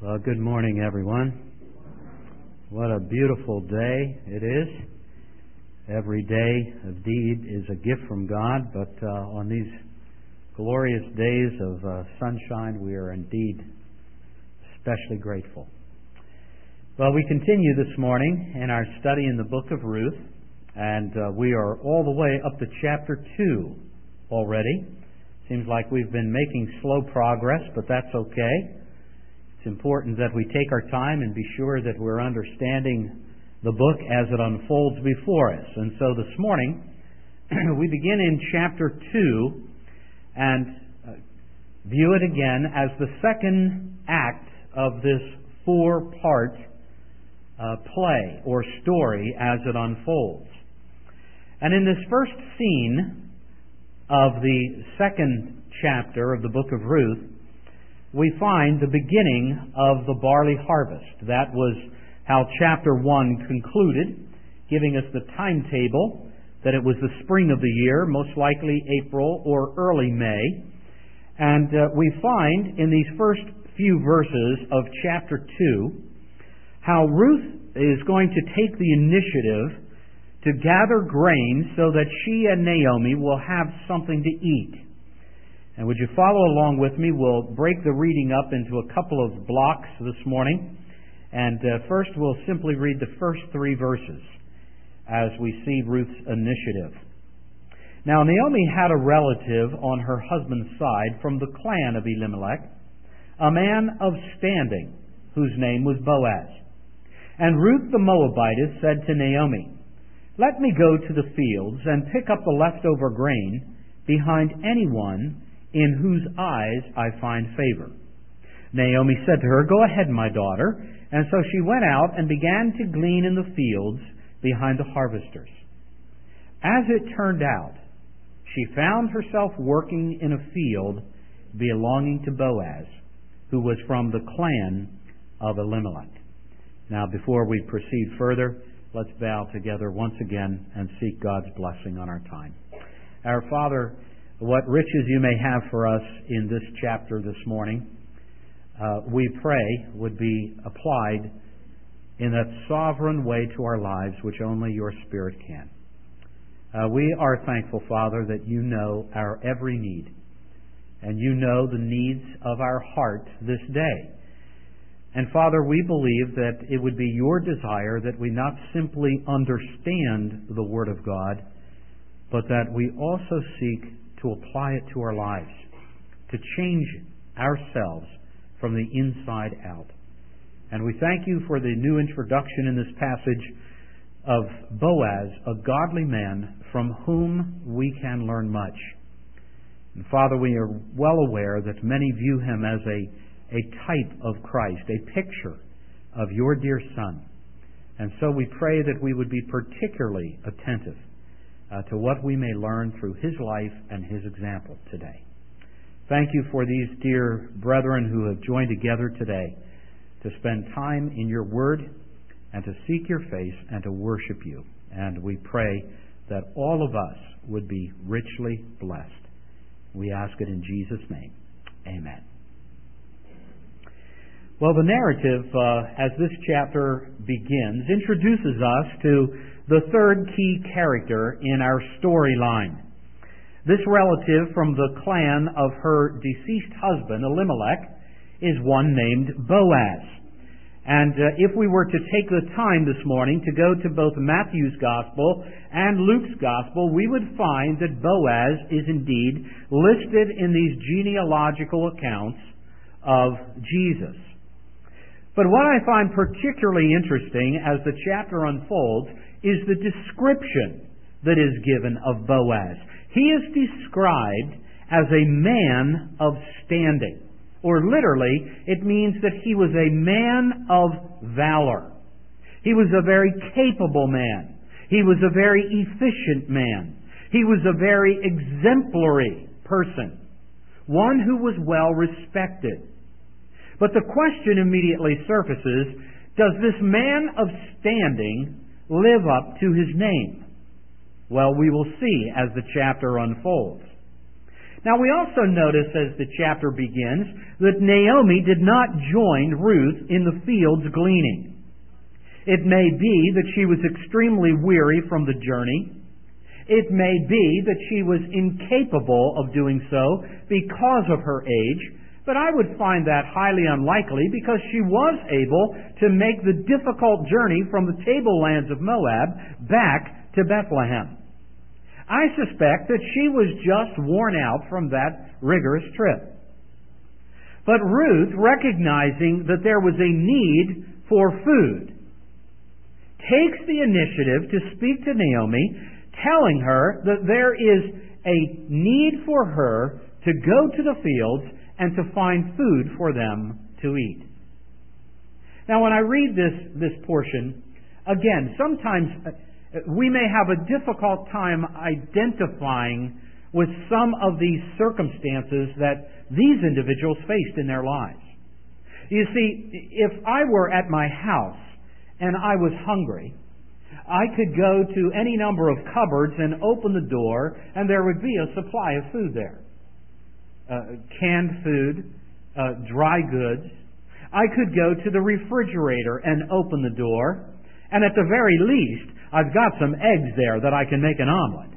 Well, good morning, everyone. What a beautiful day it is. Every day, indeed, is a gift from God, but on these glorious days of sunshine, we are indeed especially grateful. Well, we continue this morning in our study in the book of Ruth, and we are all the way up to chapter 2 already. Seems like we've been making slow progress, but that's okay. It's important that we take our time and be sure that we're understanding the book as it unfolds before us. And so this morning, we begin in chapter 2 and view it again as the second act of this four-part play or story as it unfolds. And in this first scene of the second chapter of the book of Ruth, we find the beginning of the barley harvest. That was how chapter 1 concluded, giving us the timetable that it was the spring of the year, most likely April or early May. And we find in these first few verses of chapter 2 how Ruth is going to take the initiative to gather grain so that she and Naomi will have something to eat. And would you follow along with me? We'll break the reading up into a couple of blocks this morning. And first we'll simply read the first 3 verses as we see Ruth's initiative. Now Naomi had a relative on her husband's side from the clan of Elimelech, a man of standing, whose name was Boaz. And Ruth the Moabitess said to Naomi, "Let me go to the fields and pick up the leftover grain behind anyone in whose eyes I find favor." Naomi said to her, "Go ahead, my daughter." And so she went out and began to glean in the fields behind the harvesters. As it turned out, she found herself working in a field belonging to Boaz, who was from the clan of Elimelech. Now, before we proceed further, let's bow together once again and seek God's blessing on our time. Our Father, what riches you may have for us in this chapter this morning, we pray would be applied in that sovereign way to our lives which only your Spirit can. We are thankful, Father, that you know our every need, and you know the needs of our heart this day. And Father, we believe that it would be your desire that we not simply understand the Word of God, but that we also seek to apply it to our lives, to change ourselves from the inside out. And we thank you for the new introduction in this passage of Boaz, a godly man from whom we can learn much. And Father, we are well aware that many view him as a type of Christ, a picture of your dear Son. And so we pray that we would be particularly attentive to what we may learn through his life and his example today. Thank you for these dear brethren who have joined together today to spend time in your word and to seek your face and to worship you. And we pray that all of us would be richly blessed. We ask it in Jesus' name. Amen. Well, the narrative, as this chapter begins, introduces us to the third key character in our storyline. This relative from the clan of her deceased husband, Elimelech, is one named Boaz. And if we were to take the time this morning to go to both Matthew's Gospel and Luke's Gospel, we would find that Boaz is indeed listed in these genealogical accounts of Jesus. But what I find particularly interesting as the chapter unfolds is the description that is given of Boaz. He is described as a man of standing, or literally, it means that he was a man of valor. He was a very capable man. He was a very efficient man. He was a very exemplary person, one who was well respected. But the question immediately surfaces, does this man of standing live up to his name? Well, we will see as the chapter unfolds. Now we also notice as the chapter begins that Naomi did not join Ruth in the fields gleaning. It may be that she was extremely weary from the journey. It may be that she was incapable of doing so because of her age, but I would find that highly unlikely because she was able to make the difficult journey from the tablelands of Moab back to Bethlehem. I suspect that she was just worn out from that rigorous trip. But Ruth, recognizing that there was a need for food, takes the initiative to speak to Naomi, telling her that there is a need for her to go to the fields and to find food for them to eat. Now, when I read this portion, again, sometimes we may have a difficult time identifying with some of these circumstances that these individuals faced in their lives. You see, if I were at my house and I was hungry, I could go to any number of cupboards and open the door, and there would be a supply of food there. Canned food, dry goods. I could go to the refrigerator and open the door, and at the very least, I've got some eggs there that I can make an omelet.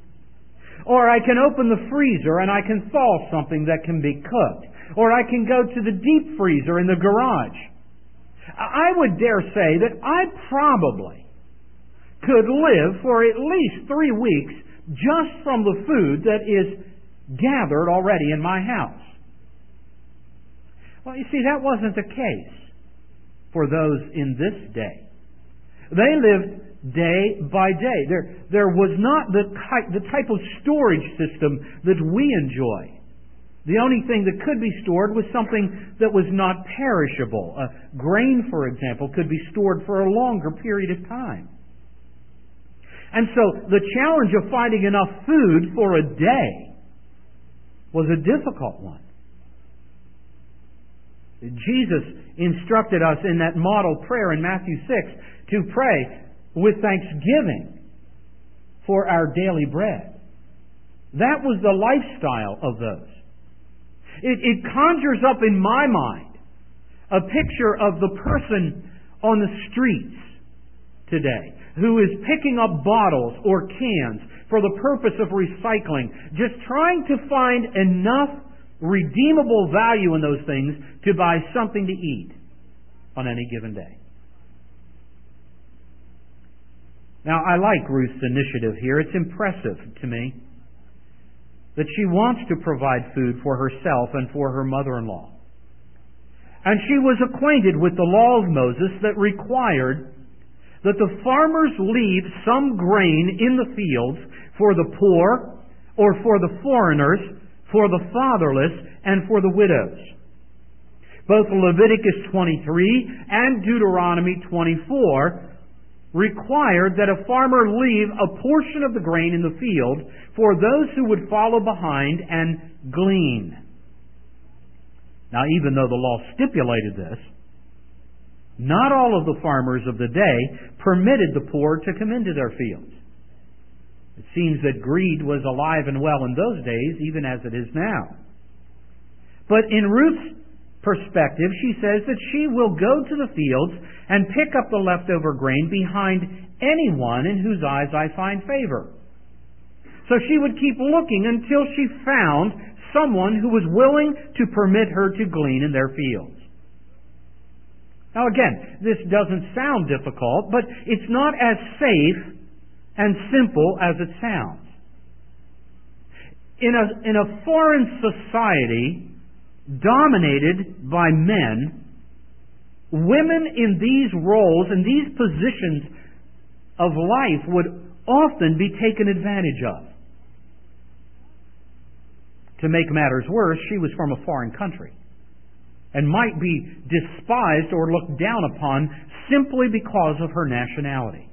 Or I can open the freezer and I can thaw something that can be cooked. Or I can go to the deep freezer in the garage. I would dare say that I probably could live for at least 3 weeks just from the food that is gathered already in my house. Well, you see, that wasn't the case for those in this day. They lived day by day. There was not the type of storage system that we enjoy. The only thing that could be stored was something that was not perishable. Grain, for example, could be stored for a longer period of time. And so the challenge of finding enough food for a day was a difficult one. Jesus instructed us in that model prayer in Matthew 6 to pray with thanksgiving for our daily bread. That was the lifestyle of those. It conjures up in my mind a picture of the person on the streets today who is picking up bottles or cans for the purpose of recycling, just trying to find enough redeemable value in those things to buy something to eat on any given day. Now, I like Ruth's initiative here. It's impressive to me that she wants to provide food for herself and for her mother-in-law. And she was acquainted with the law of Moses that required that the farmers leave some grain in the fields for the poor or for the foreigners, for the fatherless, and for the widows. Both Leviticus 23 and Deuteronomy 24 required that a farmer leave a portion of the grain in the field for those who would follow behind and glean. Now, even though the law stipulated this, not all of the farmers of the day permitted the poor to come into their fields. It seems that greed was alive and well in those days, even as it is now. But in Ruth's perspective, she says that she will go to the fields and pick up the leftover grain behind anyone in whose eyes I find favor. So she would keep looking until she found someone who was willing to permit her to glean in their fields. Now again, this doesn't sound difficult, but it's not as safe and simple as it sounds. In a foreign society dominated by men, women in these roles and these positions of life would often be taken advantage of. To make matters worse, she was from a foreign country and might be despised or looked down upon simply because of her nationality.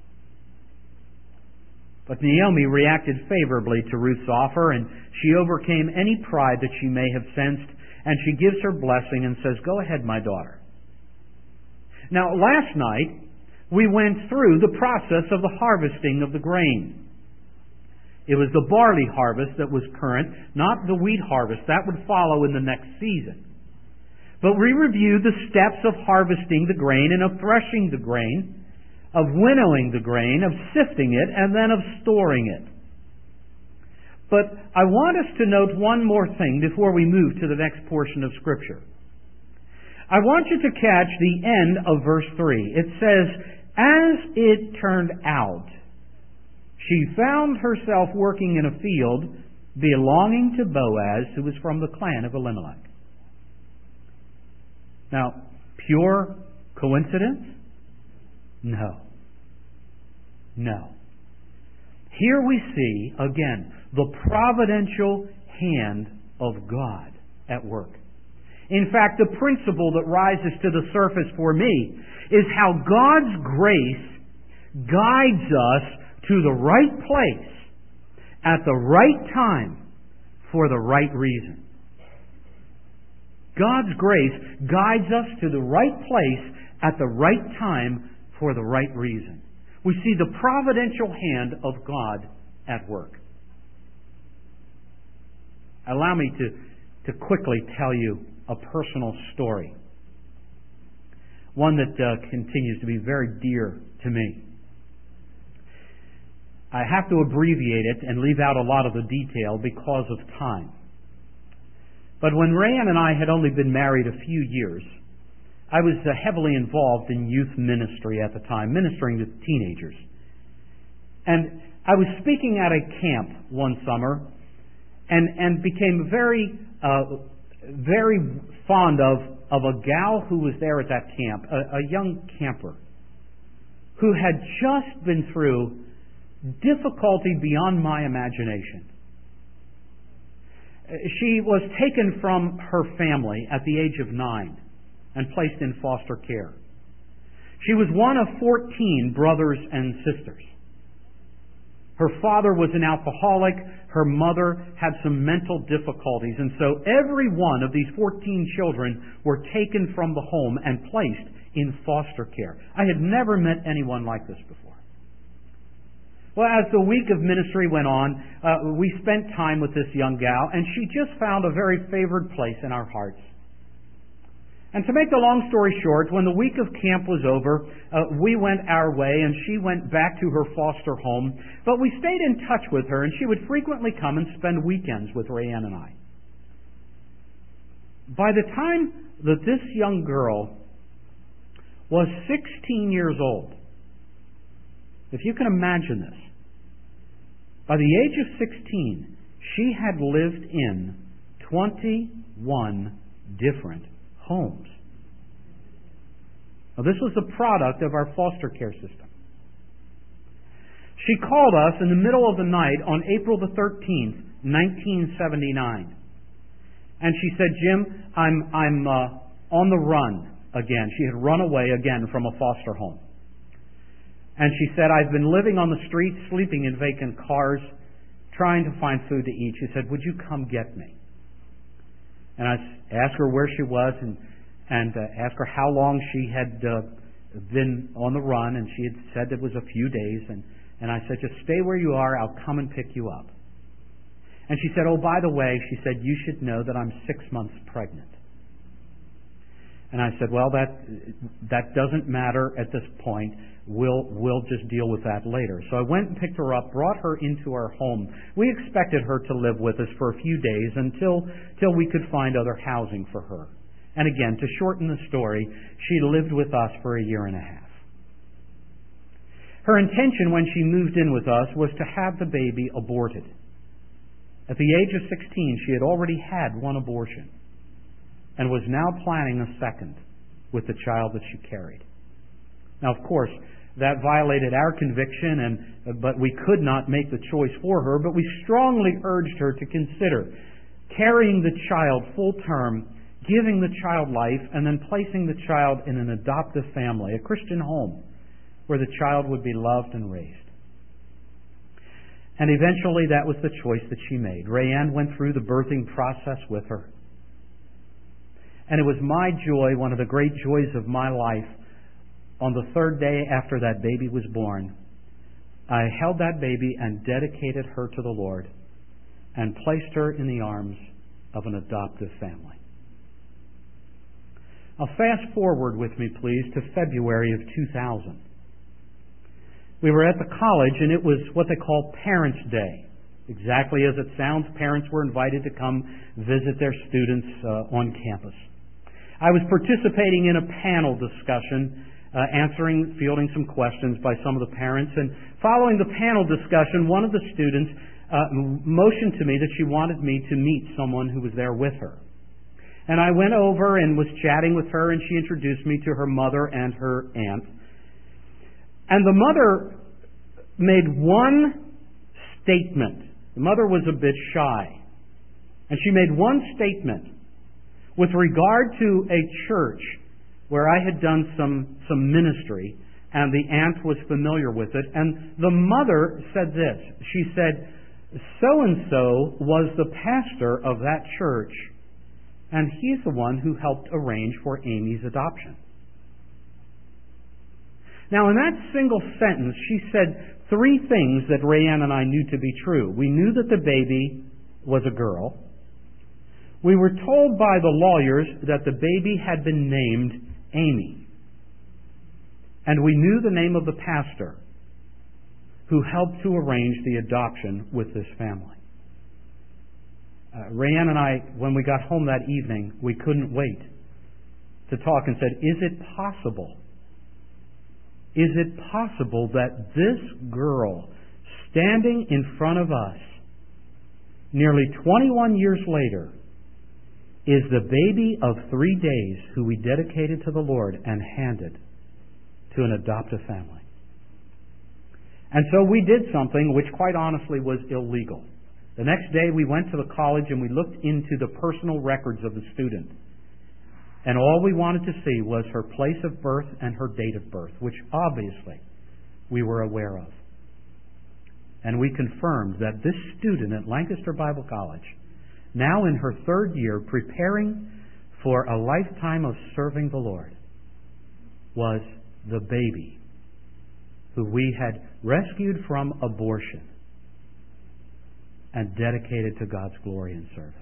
But Naomi reacted favorably to Ruth's offer, and she overcame any pride that she may have sensed, and she gives her blessing and says, "Go ahead, my daughter." Now, last night, we went through the process of the harvesting of the grain. It was the barley harvest that was current, not the wheat harvest. That would follow in the next season. But we reviewed the steps of harvesting the grain and of threshing the grain, of winnowing the grain, of sifting it, and then of storing it. But I want us to note one more thing before we move to the next portion of Scripture. I want you to catch the end of verse 3. It says, "As it turned out, she found herself working in a field belonging to Boaz, who was from the clan of Elimelech." Now, pure coincidence? No. No. Here we see, again, the providential hand of God at work. In fact, the principle that rises to the surface for me is how God's grace guides us to the right place at the right time for the right reason. God's grace guides us to the right place at the right time for the right reason. We see the providential hand of God at work. Allow me to quickly tell you a personal story. One that continues to be very dear to me. I have to abbreviate it and leave out a lot of the detail because of time. But when Rayanne and I had only been married a few years, I was heavily involved in youth ministry at the time, ministering to teenagers. And I was speaking at a camp one summer and became very fond of a gal who was there at that camp, a young camper, who had just been through difficulty beyond my imagination. She was taken from her family at the age of 9 and placed in foster care. She was one of 14 brothers and sisters. Her father was an alcoholic. Her mother had some mental difficulties. And so every one of these 14 children were taken from the home and placed in foster care. I had never met anyone like this before. Well, as the week of ministry went on, we spent time with this young gal, and she just found a very favored place in our hearts. And to make the long story short, when the week of camp was over, we went our way, and she went back to her foster home. But we stayed in touch with her, and she would frequently come and spend weekends with Rayanne and I. By the time that this young girl was 16 years old, if you can imagine this, by the age of 16, she had lived in 21 different homes. Now, this was the product of our foster care system. She called us in the middle of the night on April the 13th, 1979. And she said, "Jim, I'm on the run again." She had run away again from a foster home. And she said, "I've been living on the streets, sleeping in vacant cars, trying to find food to eat." She said, "Would you come get me?" And I asked her where she was and asked her how long she had been on the run. And she had said it was a few days. And I said, "Just stay where you are. I'll come and pick you up." And she said, "Oh, by the way," she said, "you should know that I'm 6 months pregnant." And I said, "Well, that doesn't matter at this point. We'll just deal with that later." So I went and picked her up, brought her into our home. We expected her to live with us for a few days until we could find other housing for her. And again, to shorten the story, she lived with us for a year and a half. Her intention when she moved in with us was to have the baby aborted. At the age of 16, she had already had one abortion and was now planning a second with the child that she carried. Now, of course, that violated our conviction, but we could not make the choice for her, but we strongly urged her to consider carrying the child full term, giving the child life, and then placing the child in an adoptive family, a Christian home, where the child would be loved and raised. And eventually that was the choice that she made. Rayanne went through the birthing process with her. And it was my joy, one of the great joys of my life, on the third day after that baby was born, I held that baby and dedicated her to the Lord and placed her in the arms of an adoptive family. Now fast forward with me, please, to February of 2000. We were at the college, and it was what they call Parents' Day. Exactly as it sounds, parents were invited to come visit their students on campus. I was participating in a panel discussion, fielding some questions by some of the parents, and following the panel discussion, one of the students motioned to me that she wanted me to meet someone who was there with her. And I went over and was chatting with her, and she introduced me to her mother and her aunt. And the mother made one statement. The mother was a bit shy. And she made one statement with regard to a church where I had done some ministry, and the aunt was familiar with it. And the mother said this. She said, "So-and-so was the pastor of that church, and he's the one who helped arrange for Amy's adoption." Now, in that single sentence, she said three things that Rayanne and I knew to be true. We knew that the baby was a girl. We were told by the lawyers that the baby had been named Amy. And we knew the name of the pastor who helped to arrange the adoption with this family. Rayanne and I, when we got home that evening, we couldn't wait to talk and said, is it possible that this girl standing in front of us nearly 21 years later is the baby of 3 days who we dedicated to the Lord and handed to an adoptive family? And so we did something which quite honestly was illegal. The next day we went to the college and we looked into the personal records of the student. And all we wanted to see was her place of birth and her date of birth, which obviously we were aware of. And we confirmed that this student at Lancaster Bible College, now in her 3rd year, preparing for a lifetime of serving the Lord, was the baby who we had rescued from abortion and dedicated to God's glory and service.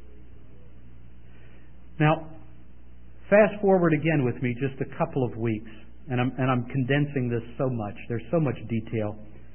Now, fast forward again with me just a couple of weeks, and I'm condensing this so much. There's so much detail.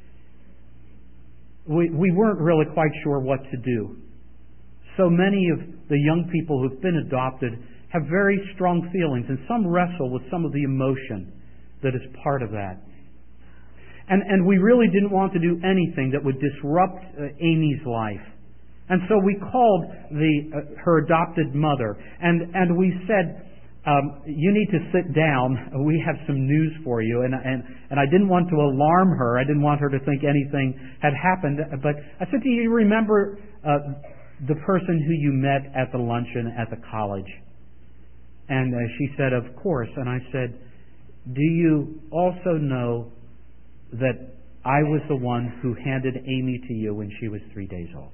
We weren't really quite sure what to do. So many of the young people who've been adopted have very strong feelings, and some wrestle with some of the emotion that is part of that. And we really didn't want to do anything that would disrupt Amy's life. And so we called her adopted mother, and we said, you need to sit down. We have some news for you. And I didn't want to alarm her. I didn't want her to think anything had happened. But I said, do you remember the person who you met at the luncheon at the college? And she said, of course. And I said, do you also know that I was the one who handed Amy to you when she was 3 days old?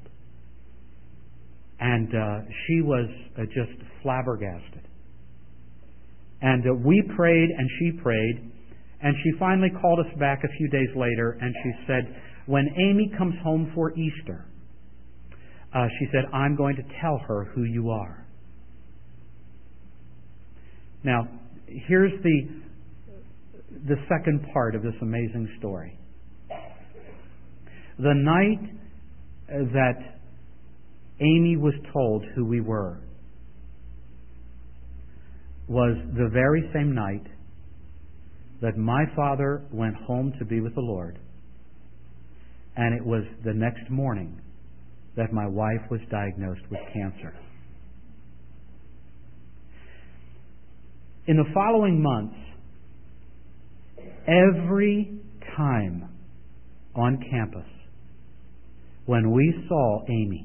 And she was just flabbergasted. And we prayed and she prayed, and she finally called us back a few days later, and she said, when Amy comes home for Easter, she said, I'm going to tell her who you are. Now, here's the second part of this amazing story. The night that Amy was told who we were was the very same night that my father went home to be with the Lord, and it was the next morning that my wife was diagnosed with cancer. In the following months, every time on campus when we saw Amy,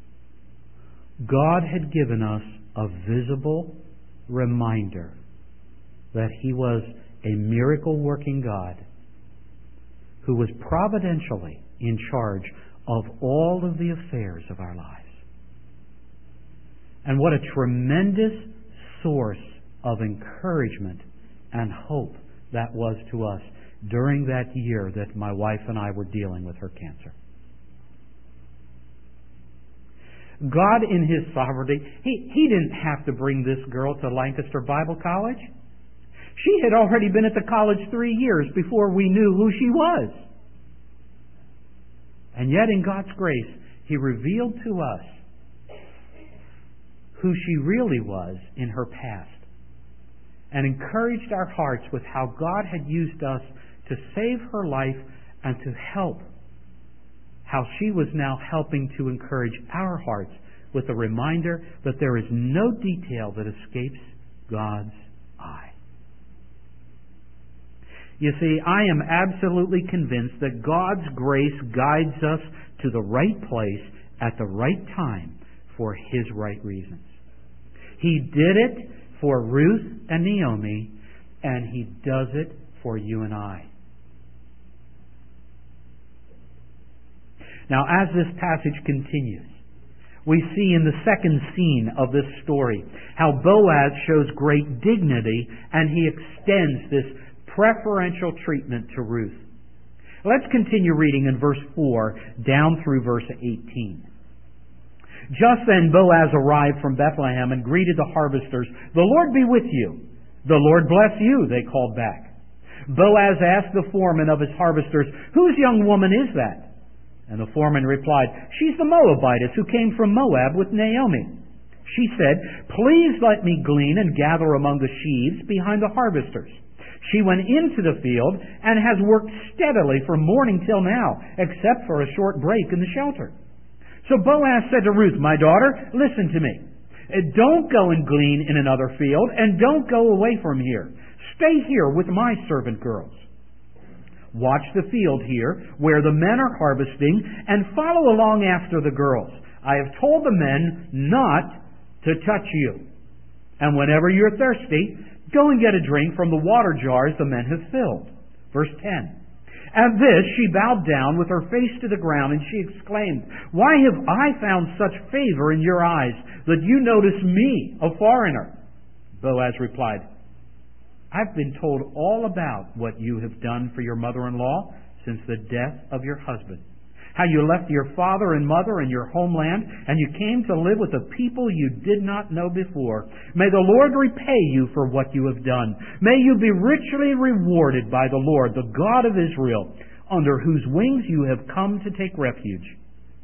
God had given us a visible reminder that He was a miracle-working God who was providentially in charge of all of the affairs of our lives. And what a tremendous source of encouragement and hope that was to us. during that year that my wife and I were dealing with her cancer. God, in His sovereignty, He didn't have to bring this girl to Lancaster Bible College. She had already been at the college 3 years before we knew who she was. And yet, in God's grace, He revealed to us who she really was in her past, and encouraged our hearts with how God had used us to save her life and to help, how she was now helping to encourage our hearts with a reminder that there is no detail that escapes God's eye. You see, I am absolutely convinced that God's grace guides us to the right place at the right time for His right reasons. He did it for Ruth and Naomi, and He does it for you and I. Now, as this passage continues, we see in the second scene of this story how Boaz shows great dignity and he extends this preferential treatment to Ruth. Let's continue reading in verse 4 down through verse 18. Just then Boaz arrived from Bethlehem and greeted the harvesters. "The Lord be with you." "The Lord bless you," they called back. Boaz asked the foreman of his harvesters, "Whose young woman is that?" And the foreman replied, "She's the Moabitess who came from Moab with Naomi." She said, "Please let me glean and gather among the sheaves behind the harvesters." She went into the field and has worked steadily from morning till now, except for a short break in the shelter. So Boaz said to Ruth, "My daughter, listen to me. Don't go and glean in another field, and don't go away from here. Stay here with my servant girls. Watch the field here, where the men are harvesting, and follow along after the girls. I have told the men not to touch you. And whenever you're thirsty, go and get a drink from the water jars the men have filled." Verse 10. At this she bowed down with her face to the ground, and she exclaimed, "Why have I found such favor in your eyes that you notice me, a foreigner?" Boaz replied, "I've been told all about what you have done for your mother-in-law since the death of your husband. How you left your father and mother and your homeland, and you came to live with a people you did not know before. May the Lord repay you for what you have done. May you be richly rewarded by the Lord, the God of Israel, under whose wings you have come to take refuge."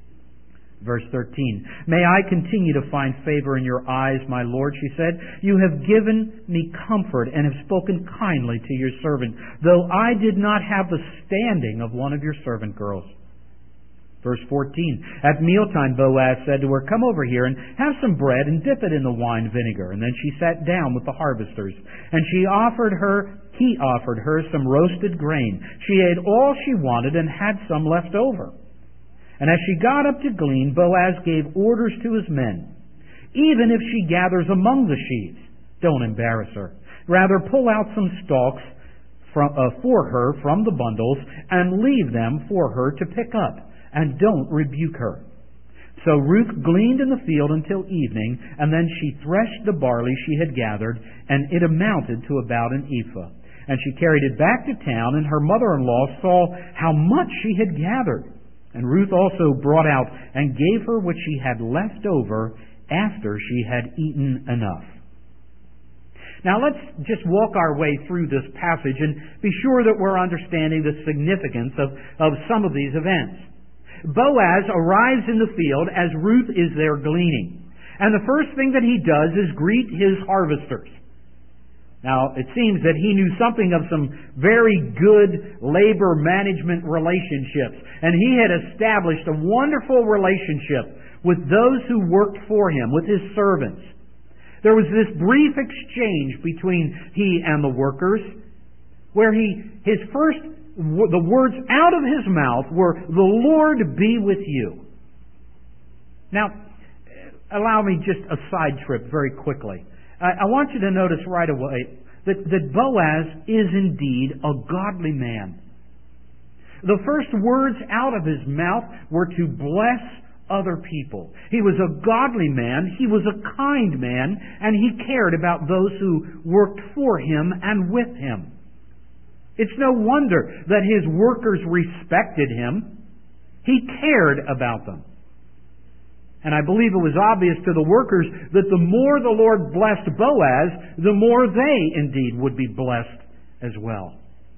Verse 13. "May I continue to find favor in your eyes, my Lord," she said. "You have given me comfort and have spoken kindly to your servant, though I did not have the standing of one of your servant girls." Verse 14. At mealtime Boaz said to her, "Come over here and have some bread and dip it in the wine vinegar." And then she sat down with the harvesters, and he offered her some roasted grain. She ate all she wanted and had some left over. And as she got up to glean, Boaz gave orders to his men, "Even if she gathers among the sheaves, don't embarrass her. Rather pull out some stalks for her from the bundles and leave them for her to pick up, and don't rebuke her." So Ruth gleaned in the field until evening, and then she threshed the barley she had gathered, and it amounted to about an ephah. And she carried it back to town, and her mother-in-law saw how much she had gathered. And Ruth also brought out and gave her what she had left over after she had eaten enough. Now let's just walk our way through this passage and be sure that we're understanding the significance of some of these events. Boaz arrives in the field as Ruth is there gleaning. And the first thing that he does is greet his harvesters. Now, it seems that he knew something of some very good labor management relationships. And he had established a wonderful relationship with those who worked for him, with his servants. There was this brief exchange between he and the workers, where the words out of his mouth were, "The Lord be with you." Now, allow me just a side trip very quickly. I want you to notice right away that Boaz is indeed a godly man. The first words out of his mouth were to bless other people. He was a godly man, he was a kind man, and he cared about those who worked for him and with him. It's no wonder that his workers respected him. He cared about them. And I believe it was obvious to the workers that the more the Lord blessed Boaz, the more they indeed would be blessed as well.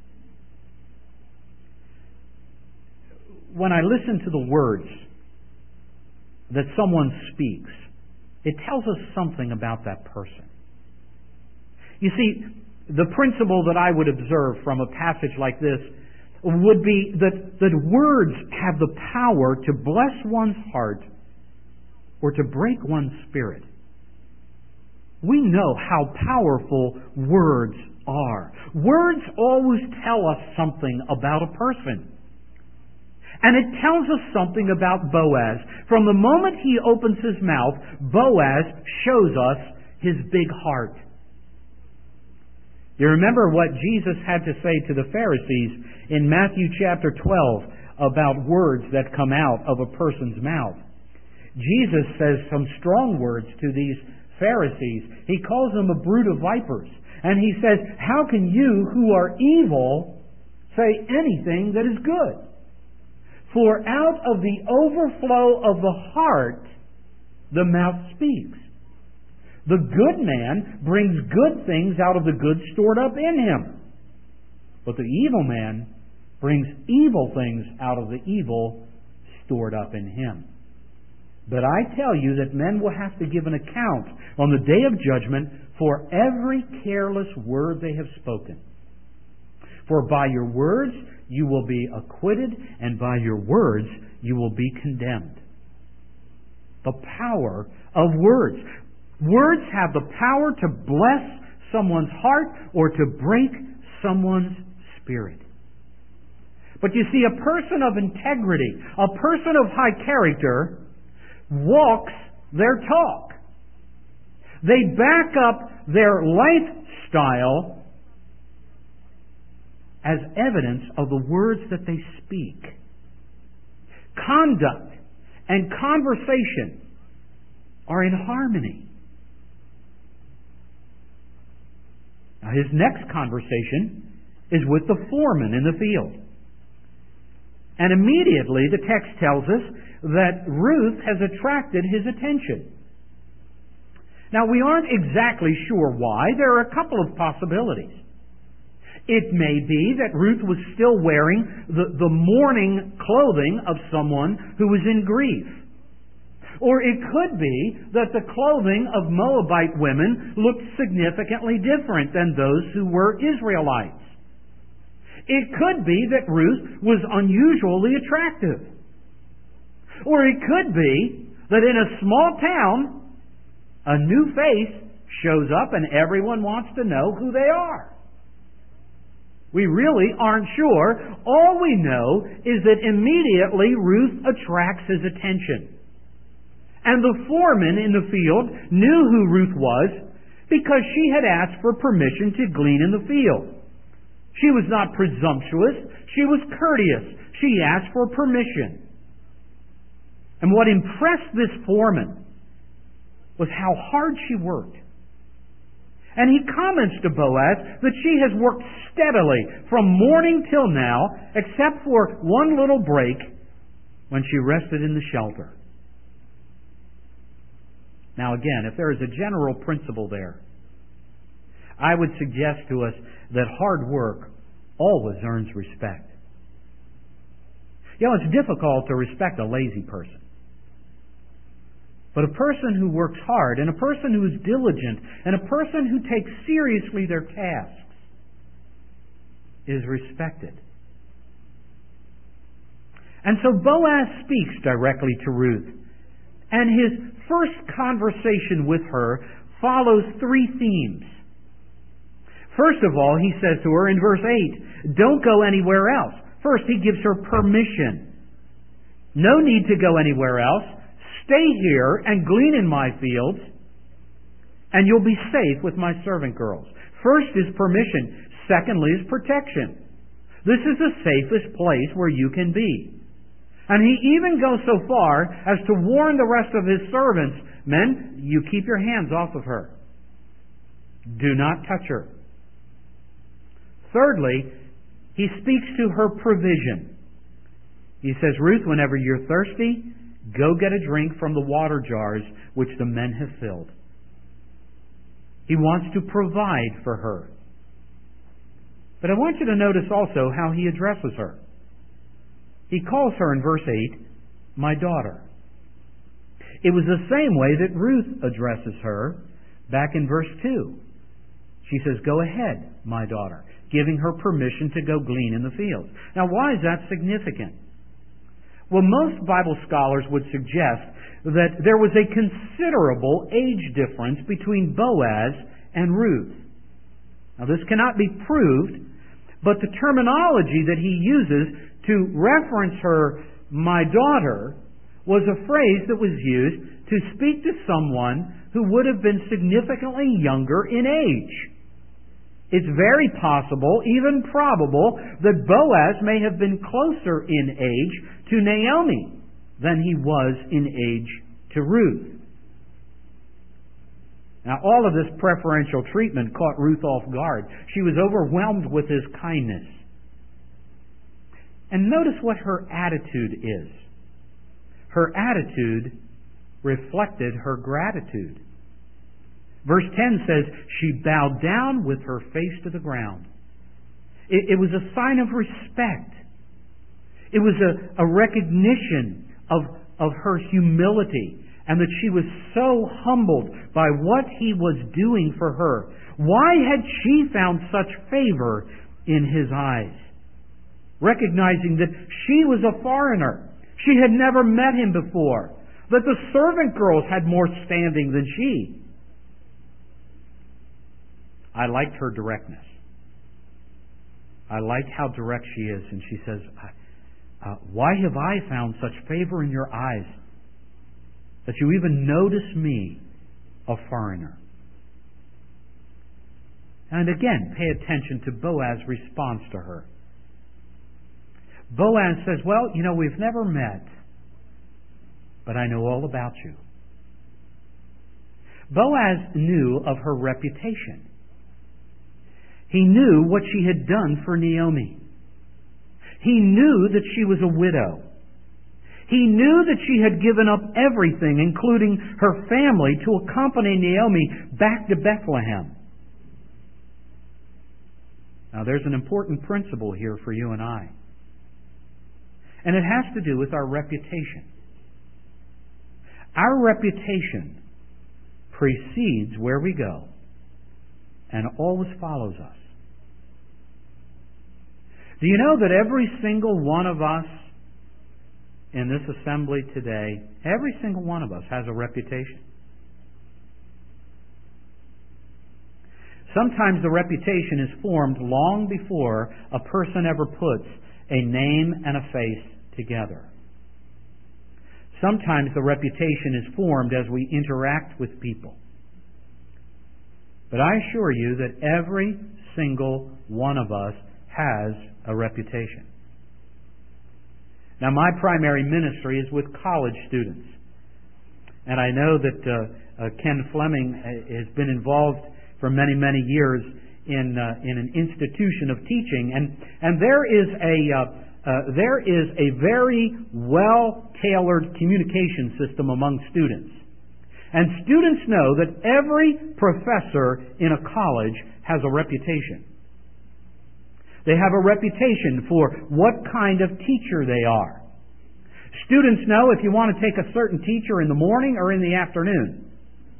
When I listen to the words that someone speaks, it tells us something about that person. You see, the principle that I would observe from a passage like this would be that words have the power to bless one's heart or to break one's spirit. We know how powerful words are. Words always tell us something about a person. And it tells us something about Boaz. From the moment he opens his mouth, Boaz shows us his big heart. You remember what Jesus had to say to the Pharisees in Matthew chapter 12 about words that come out of a person's mouth. Jesus says some strong words to these Pharisees. He calls them a brood of vipers. And he says, how can you who are evil say anything that is good? For out of the overflow of the heart, the mouth speaks. The good man brings good things out of the good stored up in him. But the evil man brings evil things out of the evil stored up in him. But I tell you that men will have to give an account on the day of judgment for every careless word they have spoken. For by your words you will be acquitted, and by your words you will be condemned. The power of words. Words have the power to bless someone's heart or to break someone's spirit. But you see, a person of integrity, a person of high character, walks their talk. They back up their lifestyle as evidence of the words that they speak. Conduct and conversation are in harmony. Now, his next conversation is with the foreman in the field. And immediately the text tells us that Ruth has attracted his attention. Now, we aren't exactly sure why. There are a couple of possibilities. It may be that Ruth was still wearing the mourning clothing of someone who was in grief. Or it could be that the clothing of Moabite women looked significantly different than those who were Israelites. It could be that Ruth was unusually attractive. Or it could be that in a small town, a new face shows up and everyone wants to know who they are. We really aren't sure. All we know is that immediately Ruth attracts his attention. And the foreman in the field knew who Ruth was because she had asked for permission to glean in the field. She was not presumptuous. She was courteous. She asked for permission. And what impressed this foreman was how hard she worked. And he comments to Boaz that she has worked steadily from morning till now, except for one little break when she rested in the shelter. Now again, if there is a general principle there, I would suggest to us that hard work always earns respect. You know, it's difficult to respect a lazy person. But a person who works hard, and a person who is diligent, and a person who takes seriously their tasks is respected. And so Boaz speaks directly to Ruth. And his first conversation with her follows three themes. First of all, he says to her in verse 8, don't go anywhere else. First, he gives her permission. No need to go anywhere else. Stay here and glean in my fields, and you'll be safe with my servant girls. First is permission. Secondly is protection. This is the safest place where you can be. And he even goes so far as to warn the rest of his servants, men, you keep your hands off of her. Do not touch her. Thirdly, he speaks to her provision. He says, Ruth, whenever you're thirsty, go get a drink from the water jars which the men have filled. He wants to provide for her. But I want you to notice also how he addresses her. He calls her in verse 8, my daughter. It was the same way that Ruth addresses her back in verse 2. She says, go ahead, my daughter, giving her permission to go glean in the fields. Now, why is that significant? Well, most Bible scholars would suggest that there was a considerable age difference between Boaz and Ruth. Now, this cannot be proved, but the terminology that he uses to reference her, my daughter, was a phrase that was used to speak to someone who would have been significantly younger in age. It's very possible, even probable, that Boaz may have been closer in age to Naomi than he was in age to Ruth. Now, all of this preferential treatment caught Ruth off guard. She was overwhelmed with his kindness. And notice what her attitude is. Her attitude reflected her gratitude. Verse 10 says, she bowed down with her face to the ground. It was a sign of respect. It was a recognition of her humility, and that she was so humbled by what he was doing for her. Why had she found such favor in his eyes? Recognizing that she was a foreigner. She had never met him before. That the servant girls had more standing than she. I liked her directness. I like how direct she is. And she says, why have I found such favor in your eyes that you even notice me, a foreigner? And again, pay attention to Boaz's response to her. Boaz says, well, we've never met, but I know all about you. Boaz knew of her reputation. He knew what she had done for Naomi. He knew that she was a widow. He knew that she had given up everything, including her family, to accompany Naomi back to Bethlehem. Now, there's an important principle here for you and I. And it has to do with our reputation. Our reputation precedes where we go and always follows us. Do you know that every single one of us in this assembly today, every single one of us has a reputation? Sometimes the reputation is formed long before a person ever puts a name and a face together. Sometimes the reputation is formed as we interact with people. But I assure you that every single one of us has a reputation. Now, my primary ministry is with college students. And I know that Ken Fleming has been involved for many, many years in an institution of teaching. And there is a very well-tailored communication system among students. And students know that every professor in a college has a reputation. They have a reputation for what kind of teacher they are. Students know if you want to take a certain teacher in the morning or in the afternoon.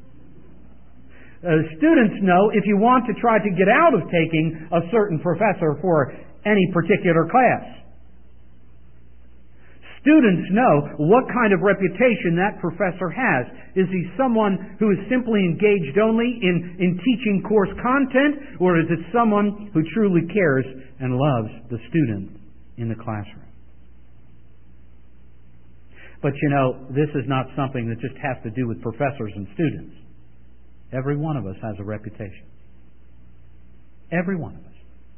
Students know if you want to try to get out of taking a certain professor for any particular class. Students know what kind of reputation that professor has. Is he someone who is simply engaged only in teaching course content, or is it someone who truly cares and loves the student in the classroom? But this is not something that just has to do with professors and students. Every one of us has a reputation. Every one of us.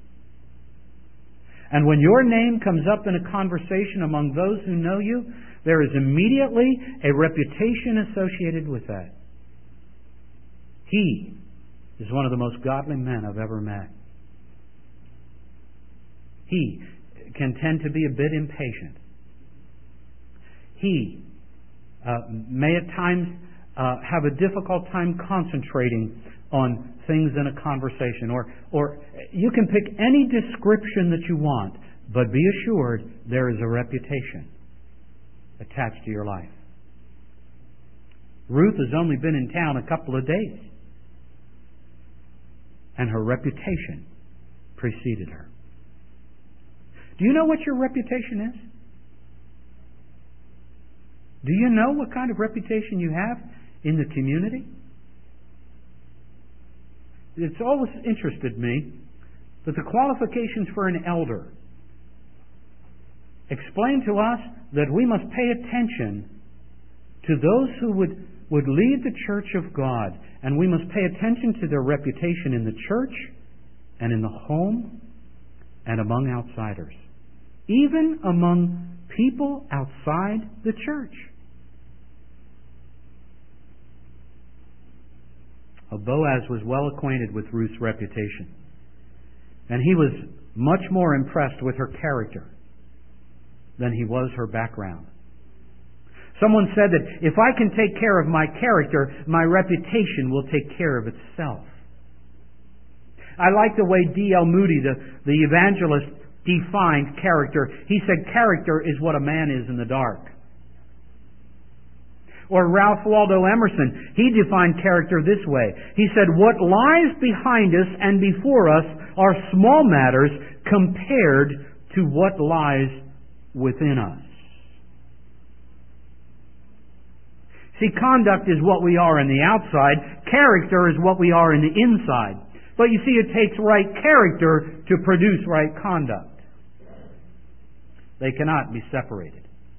And when your name comes up in a conversation among those who know you, there is immediately a reputation associated with that. He is one of the most godly men I've ever met. He can tend to be a bit impatient. He may at times have a difficult time concentrating on things in a conversation. Or you can pick any description that you want, but be assured there is a reputation attached to your life. Ruth has only been in town a couple of days, and her reputation preceded her. Do you know what your reputation is? Do you know what kind of reputation you have in the community? It's always interested me that the qualifications for an elder explain to us that we must pay attention to those who would lead the church of God, and we must pay attention to their reputation in the church and in the home and among outsiders, even among people outside the church. Boaz was well acquainted with Ruth's reputation, and he was much more impressed with her character than he was her background. Someone said that if I can take care of my character, my reputation will take care of itself. I like the way D.L. Moody, the evangelist, defined character. He said character is what a man is in the dark. Or Ralph Waldo Emerson, he defined character this way. He said, what lies behind us and before us are small matters compared to what lies within us. See, conduct is what we are in the outside. Character is what we are in the inside. But you see, it takes right character to produce right conduct. They cannot be separated.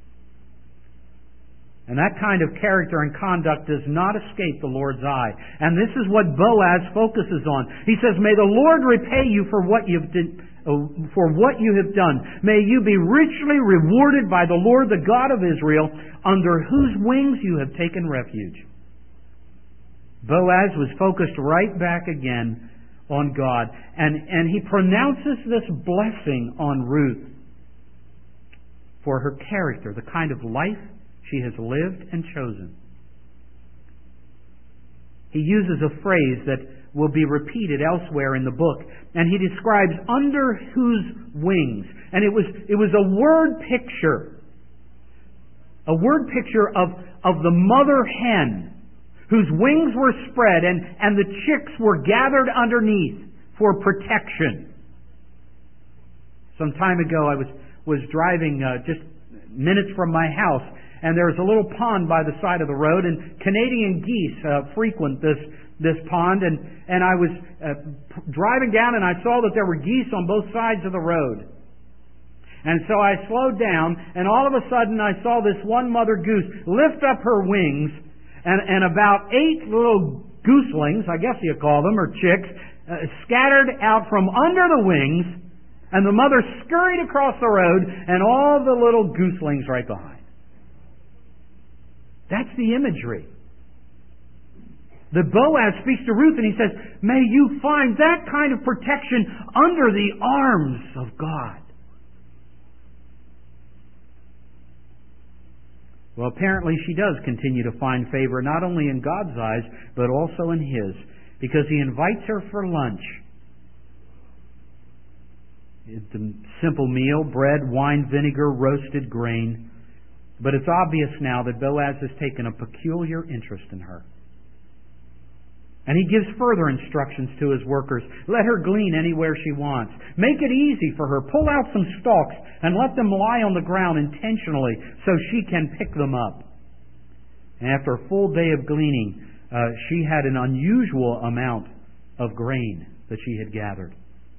And that kind of character and conduct does not escape the Lord's eye. And this is what Boaz focuses on. He says, may the Lord repay you for what you have done. May you be richly rewarded by the Lord, the God of Israel, under whose wings you have taken refuge. Boaz was focused right back again on God. And he pronounces this blessing on Ruth for her character, the kind of life she has lived and chosen. He uses a phrase that will be repeated elsewhere in the book, and he describes under whose wings. And it was a word picture. A word picture of the mother hen whose wings were spread and the chicks were gathered underneath for protection. Some time ago I was driving just minutes from my house, and there's a little pond by the side of the road, and Canadian geese frequent this pond, and I was driving down, and I saw that there were geese on both sides of the road. And so I slowed down, and all of a sudden I saw this one mother goose lift up her wings, and about 8 little gooselings, I guess you call them, or chicks, scattered out from under the wings, and the mother scurried across the road, and all the little gooselings right behind. That's the imagery. The Boaz speaks to Ruth and he says, may you find that kind of protection under the arms of God. Well, apparently she does continue to find favor not only in God's eyes, but also in His, because He invites her for lunch. It's a simple meal, bread, wine, vinegar, roasted grain. But it's obvious now that Boaz has taken a peculiar interest in her. And he gives further instructions to his workers. Let her glean anywhere she wants. Make it easy for her. Pull out some stalks and let them lie on the ground intentionally so she can pick them up. And after a full day of gleaning, she had an unusual amount of grain that she had gathered.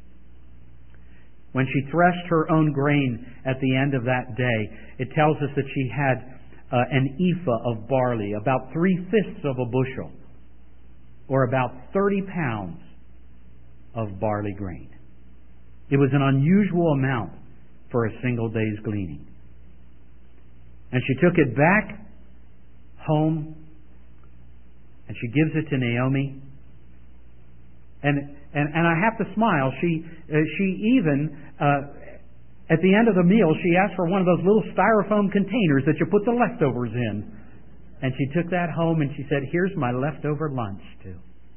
When she threshed her own grain at the end of that day, it tells us that she had an ephah of barley, about 3/5 of a bushel, or about 30 pounds of barley grain. It was an unusual amount for a single day's gleaning. And she took it back home, and she gives it to Naomi. And I have to smile. She even At the end of the meal, she asked for one of those little styrofoam containers that you put the leftovers in. And she took that home and she said, "Here's my leftover lunch, too."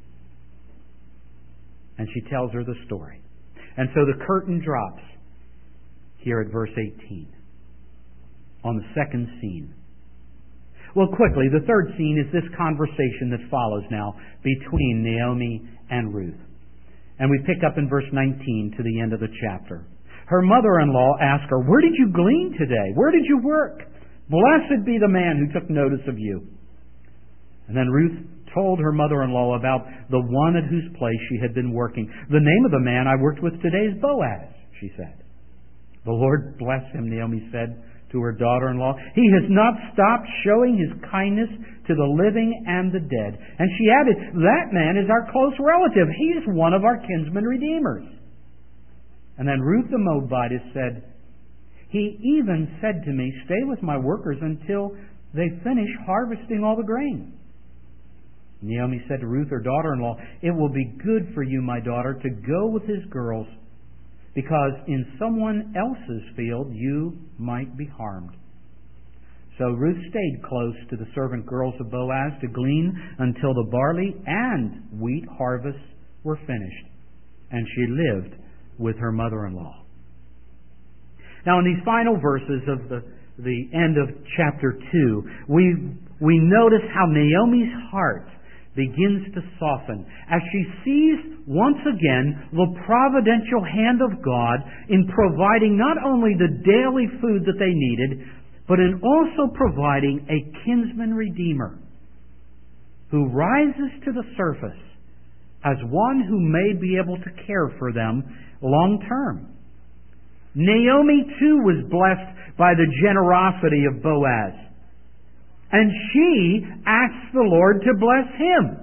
And she tells her the story. And so the curtain drops here at verse 18 on the second scene. Well, quickly, the third scene is this conversation that follows now between Naomi and Ruth. And we pick up in verse 19 to the end of the chapter. Her mother-in-law asked her, "Where did you glean today? Where did you work? Blessed be the man who took notice of you." And then Ruth told her mother-in-law about the one at whose place she had been working. "The name of the man I worked with today is Boaz," she said. "The Lord bless him," Naomi said to her daughter-in-law. "He has not stopped showing his kindness to the living and the dead." And she added, "That man is our close relative. He is one of our kinsman redeemers." And then Ruth the Moabitess said, "He even said to me, 'Stay with my workers until they finish harvesting all the grain.'" Naomi said to Ruth, her daughter-in-law, "It will be good for you, my daughter, to go with his girls, because in someone else's field you might be harmed." So Ruth stayed close to the servant girls of Boaz to glean until the barley and wheat harvests were finished, and she lived with her mother-in-law. Now, in these final verses of the end of chapter 2, we notice how Naomi's heart begins to soften as she sees once again the providential hand of God in providing not only the daily food that they needed, but in also providing a kinsman redeemer who rises to the surface as one who may be able to care for them long term. Naomi too was blessed by the generosity of Boaz, and she asks the Lord to bless him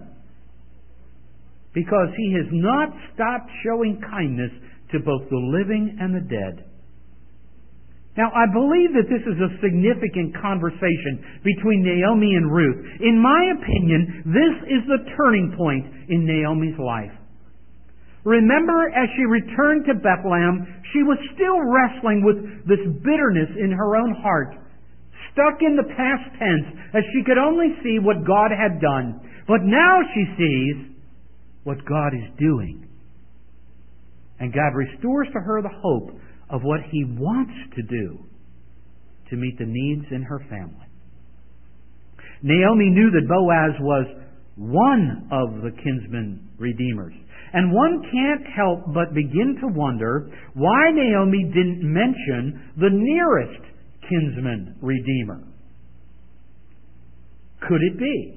because he has not stopped showing kindness to both the living and the dead. Now, I believe that this is a significant conversation between Naomi and Ruth. In my opinion, this is the turning point in Naomi's life. Remember, as she returned to Bethlehem, she was still wrestling with this bitterness in her own heart, stuck in the past tense, as she could only see what God had done. But now she sees what God is doing. And God restores to her the hope of what He wants to do to meet the needs in her family. Naomi knew that Boaz was one of the kinsman redeemers. And one can't help but begin to wonder why Naomi didn't mention the nearest kinsman redeemer. Could it be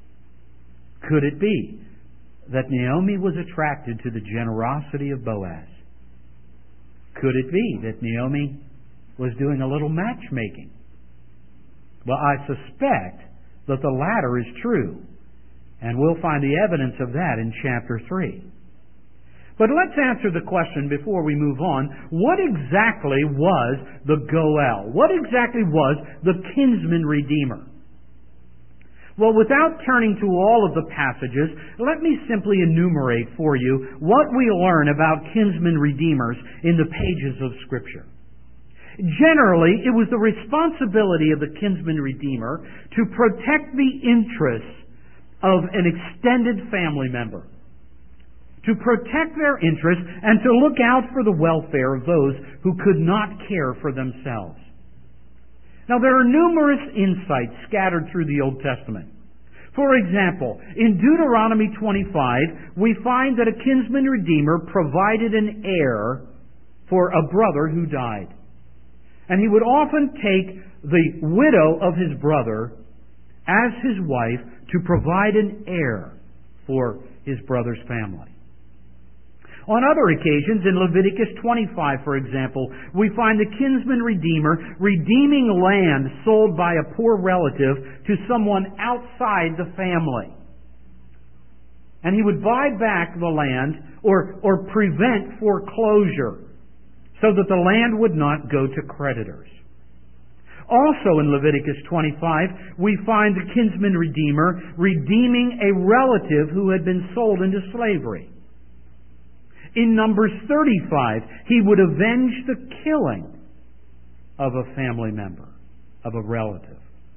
that Naomi was attracted to the generosity of Boaz? Could it be that Naomi was doing a little matchmaking? Well, I suspect that the latter is true, and we'll find the evidence of that in chapter 3. But let's answer the question before we move on. What exactly was the Goel? What exactly was the kinsman redeemer? Well, without turning to all of the passages, let me simply enumerate for you what we learn about kinsman redeemers in the pages of Scripture. Generally, it was the responsibility of the kinsman redeemer to protect the interests of an extended family member, to protect their interests and to look out for the welfare of those who could not care for themselves. Now, there are numerous insights scattered through the Old Testament. For example, in Deuteronomy 25, we find that a kinsman redeemer provided an heir for a brother who died. And he would often take the widow of his brother as his wife to provide an heir for his brother's family. On other occasions, in Leviticus 25, for example, we find the kinsman redeemer redeeming land sold by a poor relative to someone outside the family. And he would buy back the land or prevent foreclosure so that the land would not go to creditors. Also in Leviticus 25, we find the kinsman redeemer redeeming a relative who had been sold into slavery. In Numbers 35, he would avenge the killing of a family member, of a relative.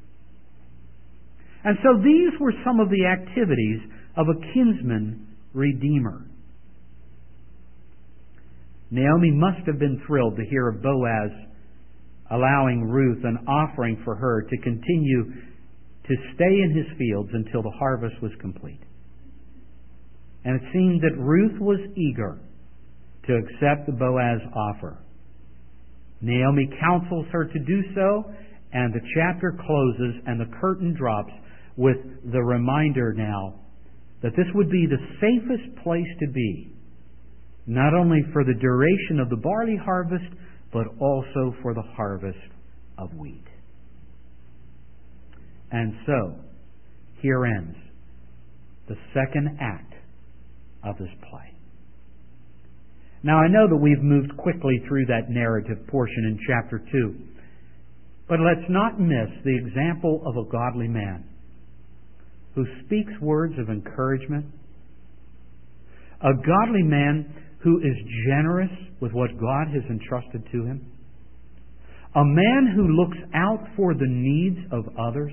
And so these were some of the activities of a kinsman redeemer. Naomi must have been thrilled to hear of Boaz allowing Ruth an offering for her to continue to stay in his fields until the harvest was complete. And it seemed that Ruth was eager to accept the Boaz offer. Naomi counsels her to do so, and the chapter closes and the curtain drops with the reminder now that this would be the safest place to be, not only for the duration of the barley harvest, but also for the harvest of wheat. And so, here ends the second act of this play. Now, I know that we've moved quickly through that narrative portion in chapter 2, but let's not miss the example of a godly man who speaks words of encouragement, a godly man who is generous with what God has entrusted to him, a man who looks out for the needs of others,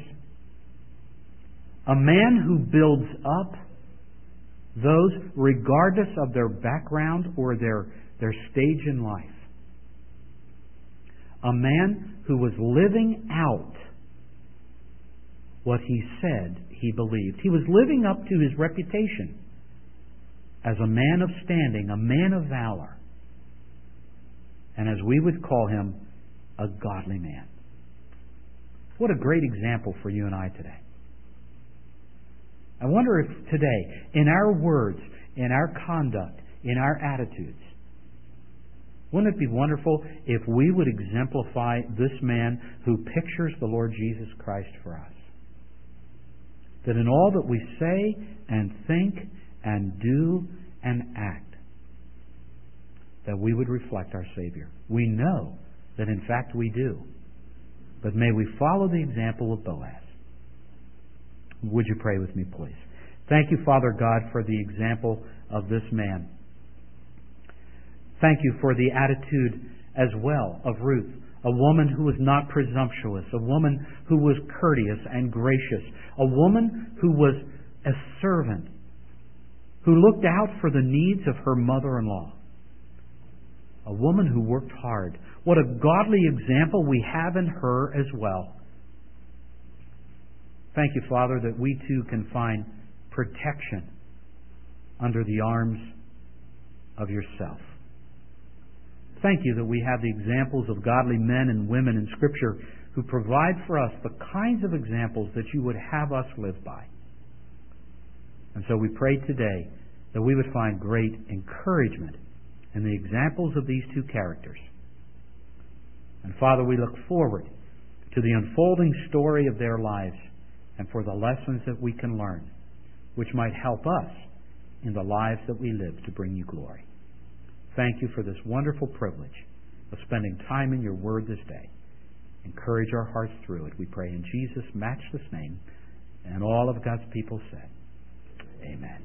a man who builds up those regardless of their background or their stage in life, a man who was living out what he said he believed. He was living up to his reputation as a man of standing, a man of valor, and as we would call him, a godly man. What a great example for you and I today. I wonder if today, in our words, in our conduct, in our attitudes, wouldn't it be wonderful if we would exemplify this man who pictures the Lord Jesus Christ for us? That in all that we say and think and do and act, that we would reflect our Savior. We know that in fact we do. But may we follow the example of Boaz. Would you pray with me, please? Thank you, Father God, for the example of this man. Thank you for the attitude as well of Ruth, a woman who was not presumptuous, a woman who was courteous and gracious, a woman who was a servant, who looked out for the needs of her mother-in-law, a woman who worked hard. What a godly example we have in her as well. Thank you, Father, that we too can find protection under the arms of yourself. Thank you that we have the examples of godly men and women in Scripture who provide for us the kinds of examples that you would have us live by. And so we pray today that we would find great encouragement in the examples of these two characters. And Father, we look forward to the unfolding story of their lives and for the lessons that we can learn, which might help us in the lives that we live to bring you glory. Thank you for this wonderful privilege of spending time in your word this day. Encourage our hearts through it, we pray in Jesus' matchless name. And all of God's people said, amen.